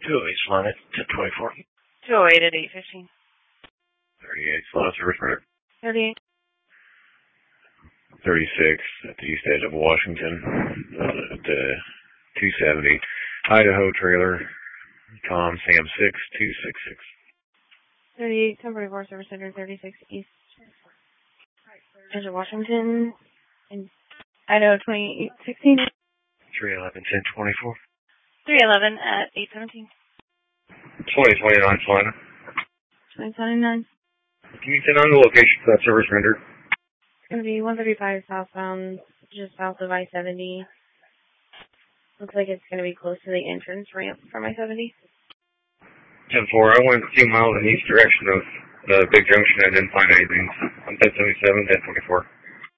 208 slot at 1024. 208 at 815. 38 slot service center. 38. 36 at the east edge of Washington. At 270. Idaho trailer. Tom Sam 6266. 38, 1044 service center, 36 east edge of Washington. And Idaho 2816. 311 1024. 311 at 817. 2029 slot. 2029. Can you send on the location for that service rendered? It's going to be 135 southbound, just south of I-70. Looks like it's going to be close to the entrance ramp from I-70. 10-4, I went a few miles in each direction of the big junction. I didn't find anything. I'm 1077, 1024.